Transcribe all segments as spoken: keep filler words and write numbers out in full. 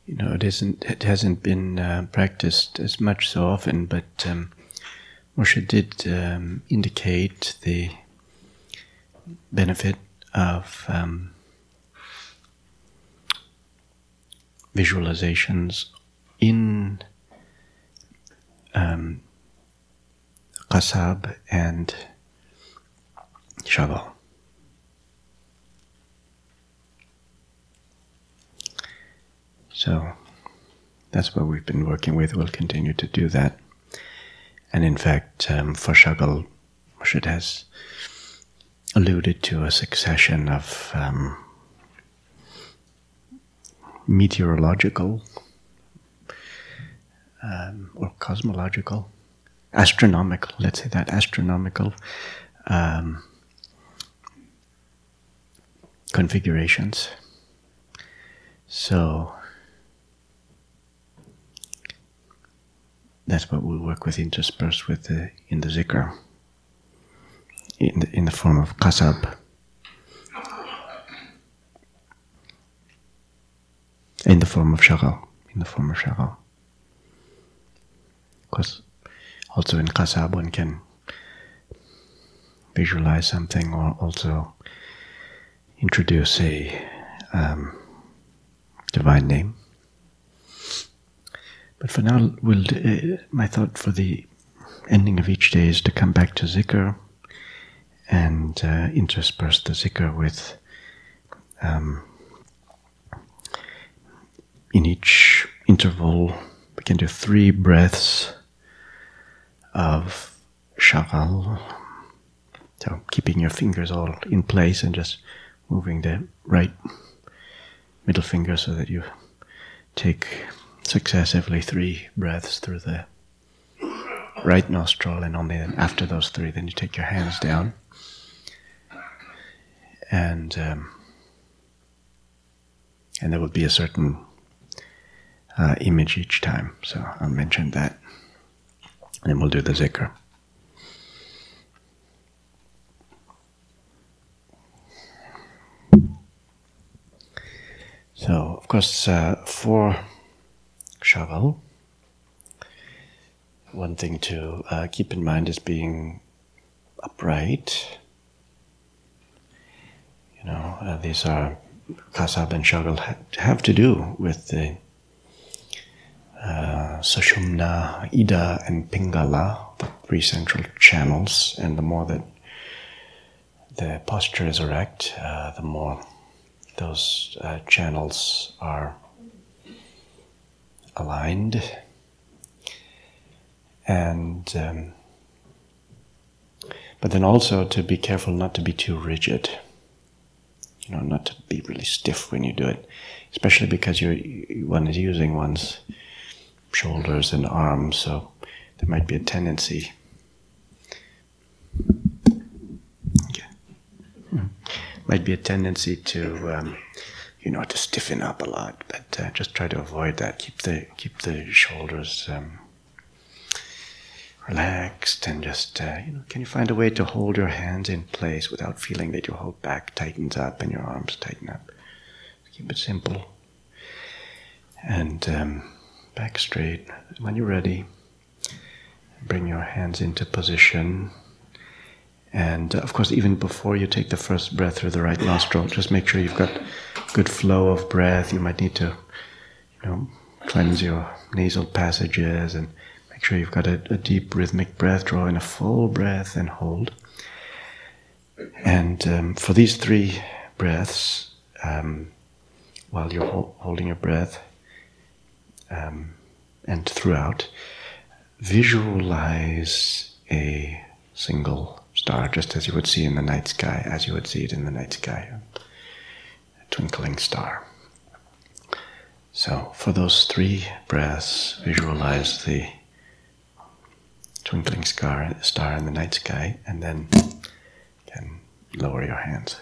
You know, it isn't. It hasn't been uh, practiced as much so often, but um, Moshe did um, indicate the benefit of um, visualizations in um, Qasab and Shagal. So that's what we've been working with. We'll continue to do that. And in fact, um, for Shagal, Moshe has alluded to a succession of um, meteorological um, or cosmological, astronomical, let's say that, astronomical um, configurations. So that's what we'll work with, interspersed with the, in the zikr, in the, in the form of qasab, in the form of shagal, in the form of shagal. Of course, also in qasab one can visualize something, or also introduce a um, divine name. But for now, we'll, uh, my thought for the ending of each day is to come back to zikr and uh, intersperse the zikr with, um, in each interval, we can do three breaths of shagal. So keeping your fingers all in place and just moving the right middle finger so that you take successively three breaths through the right nostril, and only then after those three, then you take your hands down. And um, and there will be a certain uh, image each time, so I'll mention that. And then we'll do the zikr. So, of course, uh, for Shagal, one thing to uh, keep in mind is being upright. You know, uh, these are, Qasab and Shagal ha- have to do with the uh, Sushumna, Ida, and Pingala, the three central channels, and the more that the posture is erect, uh, the more those uh, channels are aligned. And um, but then also to be careful not to be too rigid, you know, not to be really stiff when you do it, especially because you're, one is using one's shoulders and arms, so there might be a tendency okay. hmm. might be a tendency to um, you know, to stiffen up a lot, but uh, just try to avoid that. Keep the keep the shoulders um, relaxed, and just uh, you know, can you find a way to hold your hands in place without feeling that your whole back tightens up and your arms tighten up? Keep it simple and um, back straight. When you're ready, bring your hands into position. And uh, of course, even before you take the first breath through the right nostril, just make sure you've got good flow of breath. You might need to, you know, cleanse your nasal passages, and make sure you've got a, a deep rhythmic breath. Draw in a full breath and hold. And um, for these three breaths, um, while you're ho- holding your breath, um, and throughout, visualize a single star, just as you would see in the night sky, as you would see it in the night sky, a twinkling star. So for those three breaths, visualize the twinkling star, star in the night sky, and then can lower your hands.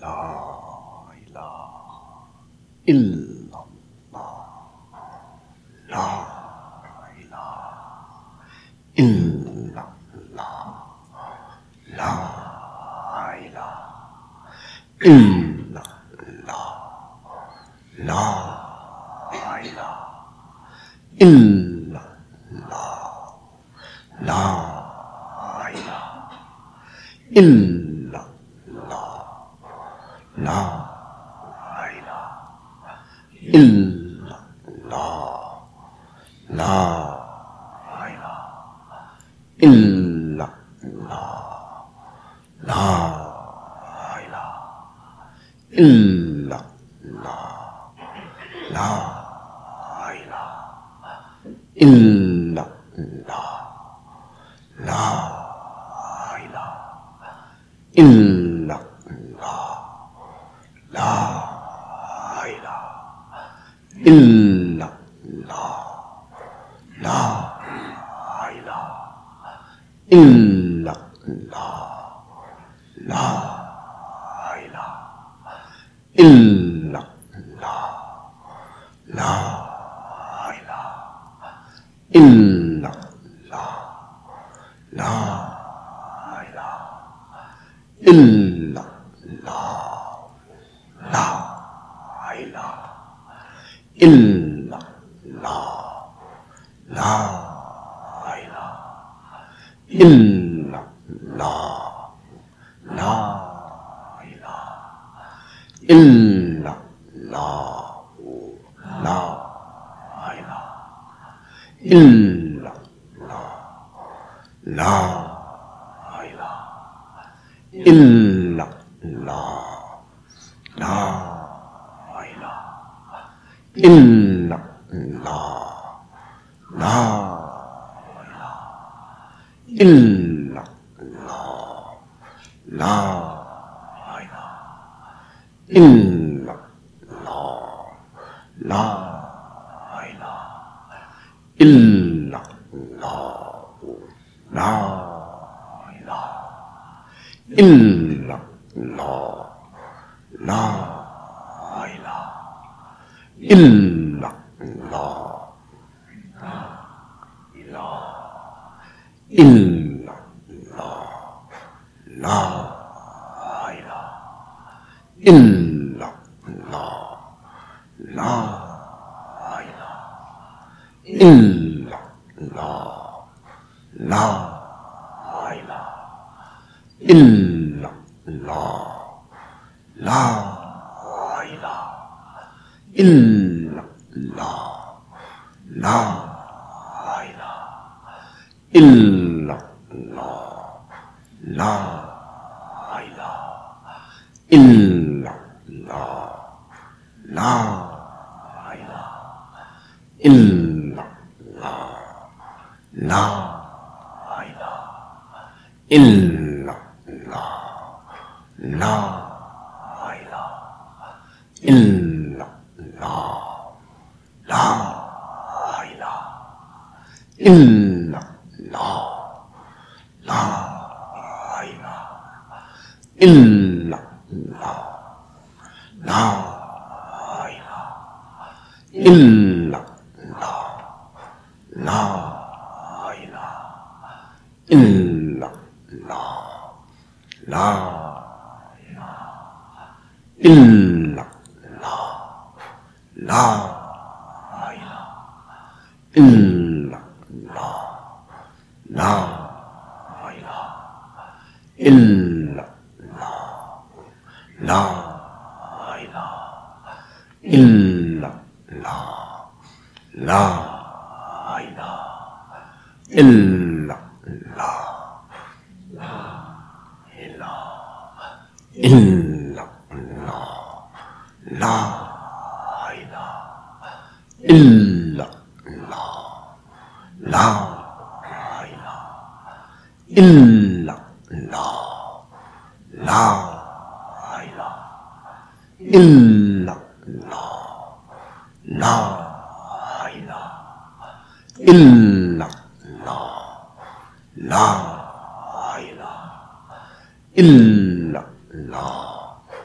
illallah,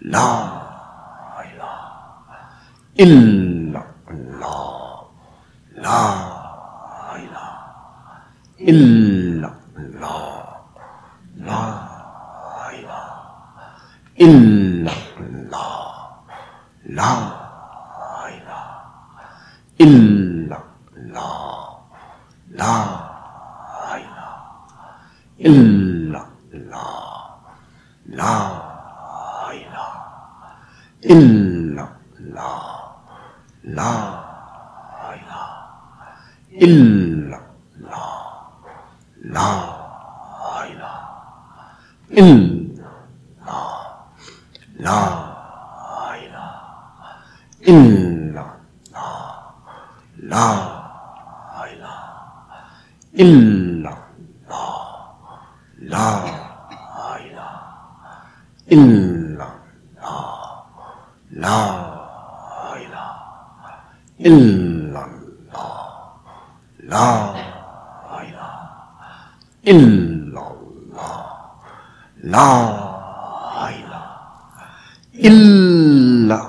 La ilaha illallah. La ilaha illallah. La ilaha illallah. La ilaha illallah. La ilaha illallah. La ilaha illallah. La ilaha illallah. La ilaha illallah. La ilaha illallah. La ilaha illallah. La ilaha illallah. La ilaha illallah. La ilaha illallah. La ilaha illallah.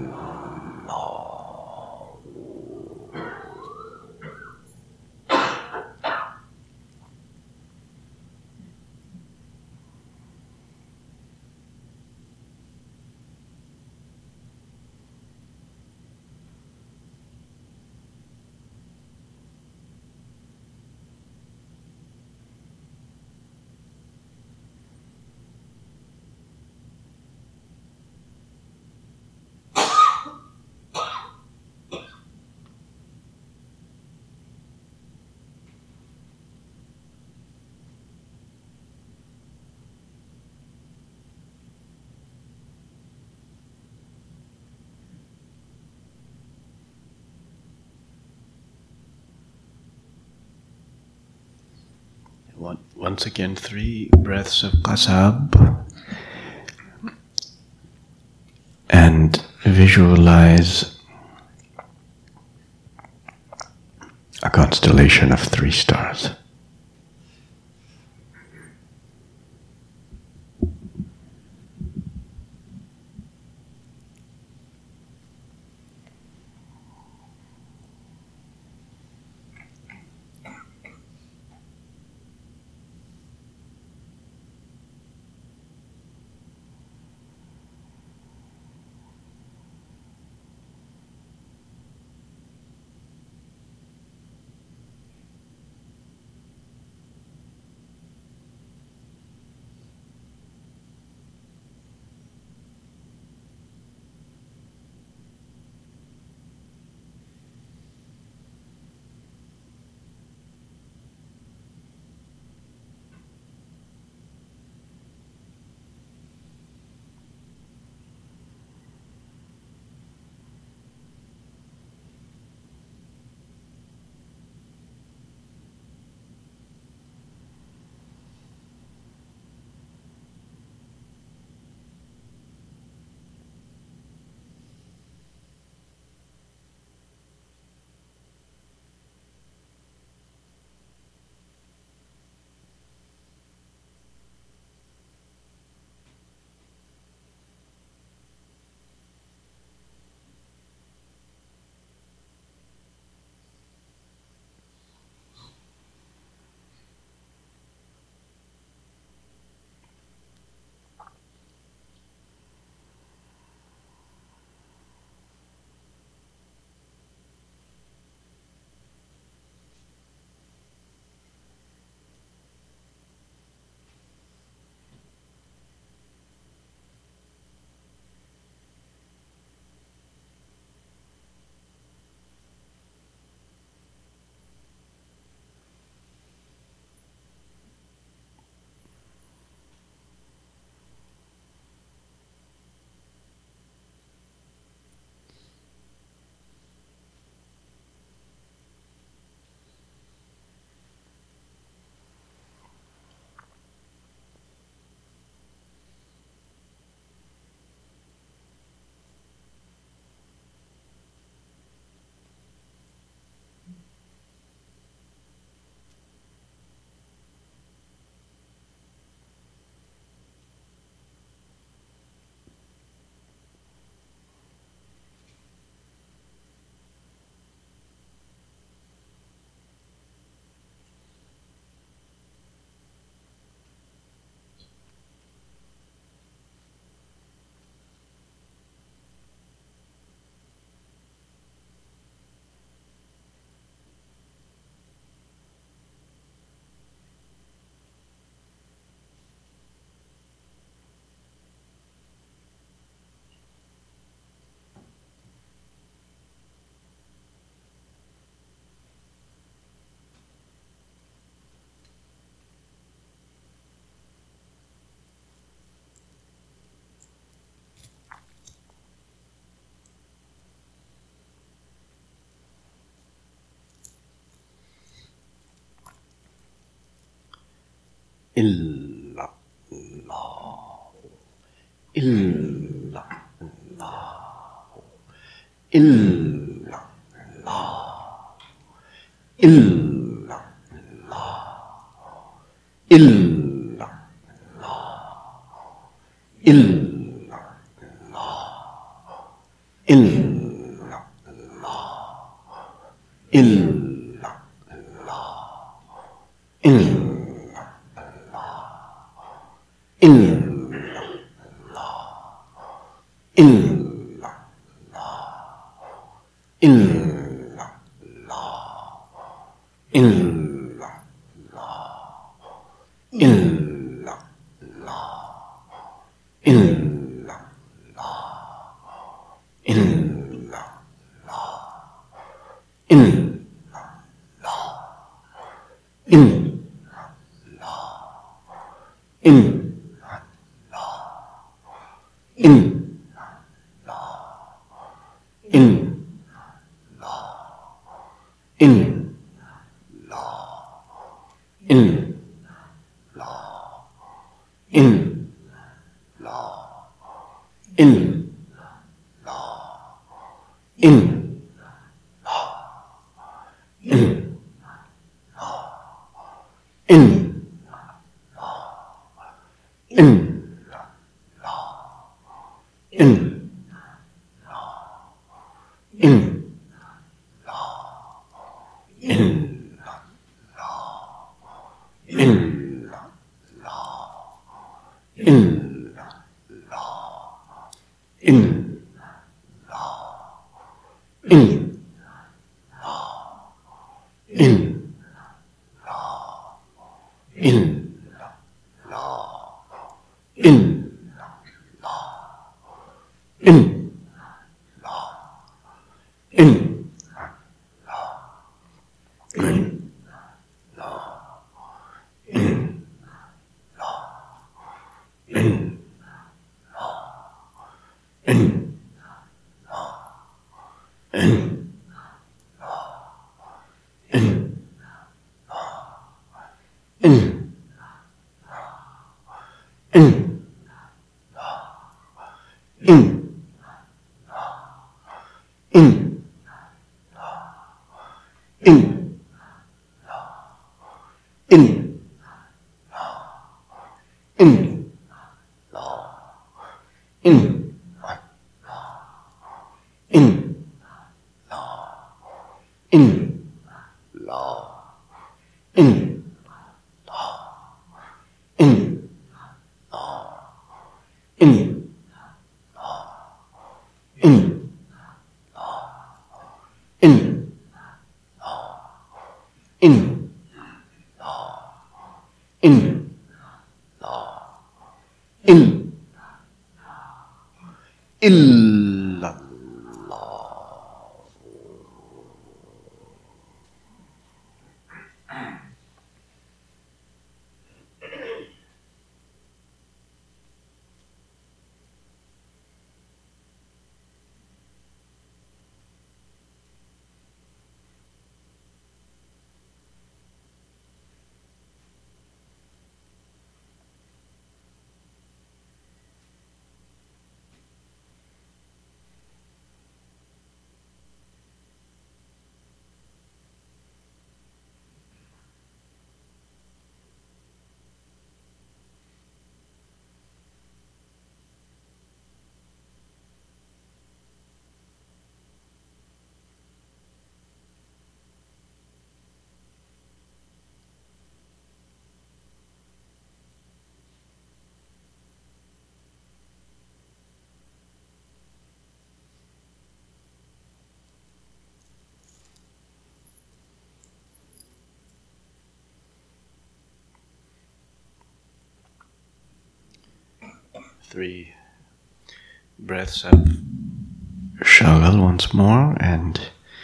Once again, three breaths of qasab, and visualize a constellation of three stars. Illa Allah. Illa Allah. Illa Allah. Illa Allah. Illa Allah. Illa Allah. Illa Allah. Illa Allah. Illa Three breaths of Chagall once more, and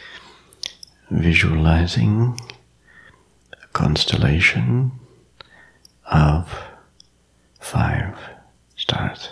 visualizing a constellation of five stars.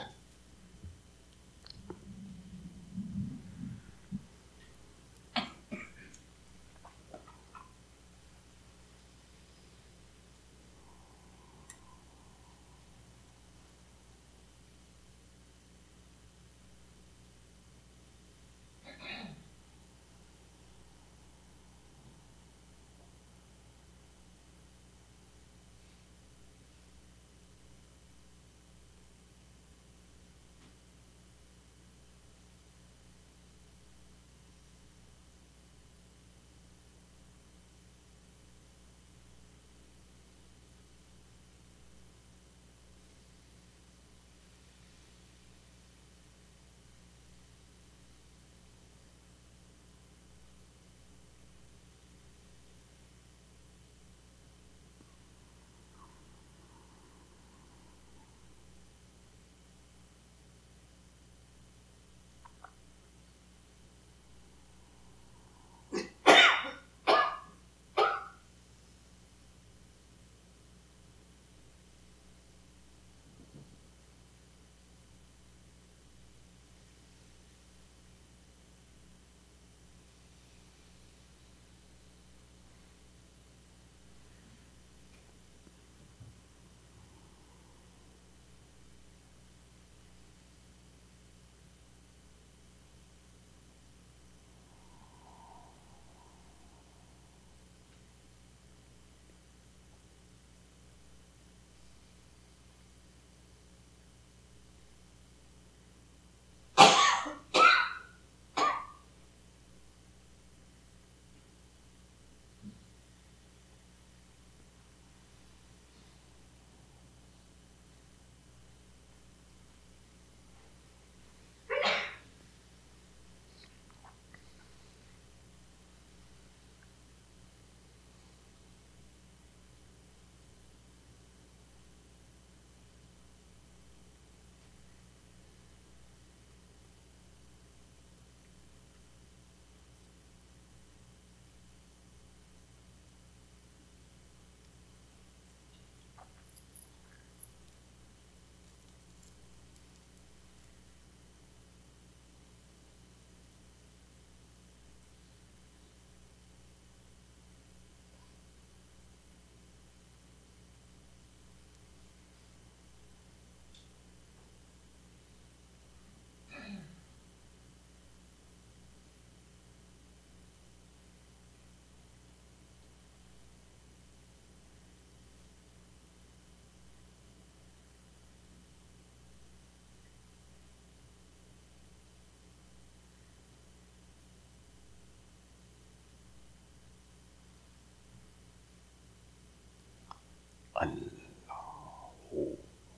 Allahu,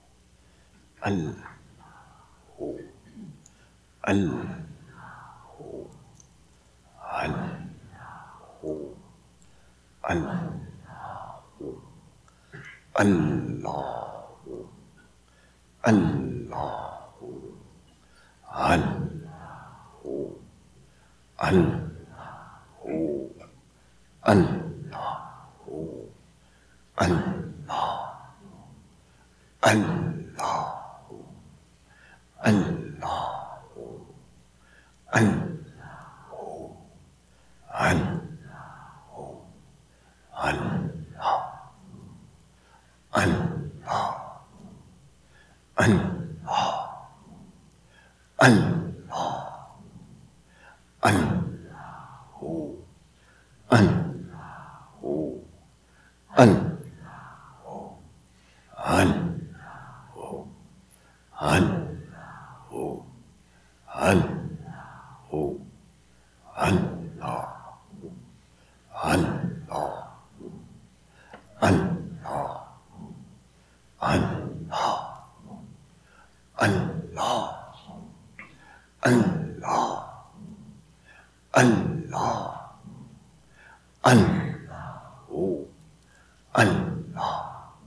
Allahu, Allahu, Allahu, Allahu, Allahu, Allahu, Allahu, Allahu, Allahu, Allahu, Allahu, Allahu, Allahu, Allahu, Allahu, Allah, Allah, Allah, Allahu, Allahu, Allahu, Allahu, Allahu, Allahu, Allahu, Allah, Allah, Allah, Allah, Allah, Allah, Allahu, Allah,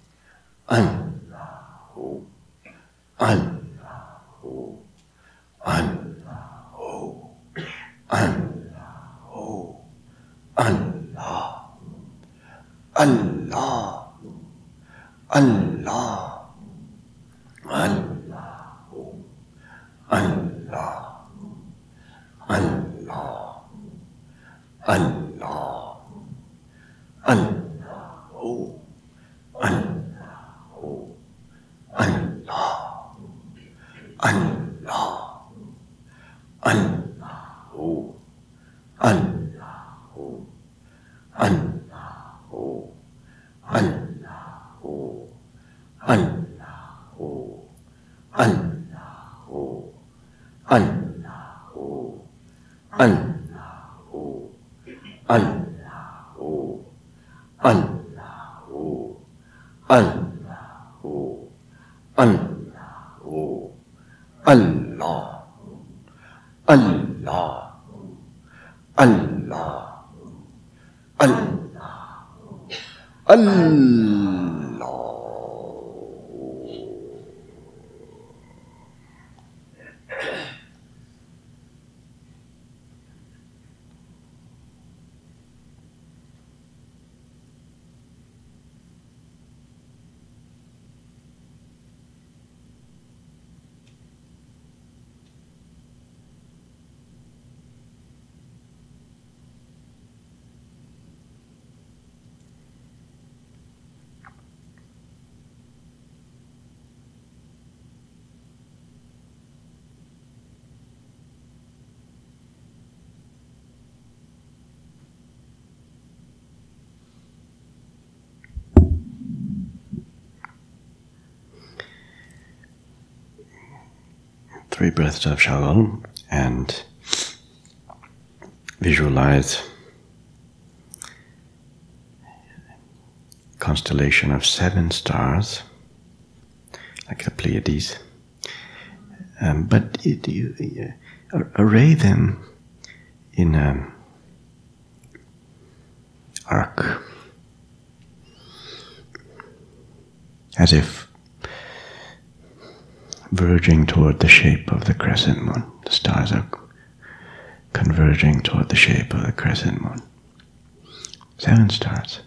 Allahu, Allahu, Allahu, Allahu, Allah, Allah, Allah, Allahu, Allah, Allah, Allah, Allahu, Allahu, Allah, Allah, Allahu, Allahu, Allahu, Allahu, Allahu, Allahu, Allahu, Allahu, Allahu, Allahu, Allahu, Allahu, Allah, Allah, Allah, Allah, Allah. Three breaths of Shalom, and visualize a constellation of seven stars, like the Pleiades, um, but it, you, uh, array them in an arc, as if verging toward the shape of the crescent moon. The stars are converging toward the shape of the crescent moon. Seven stars.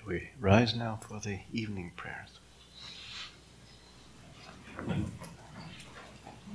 we rise now for the evening prayers.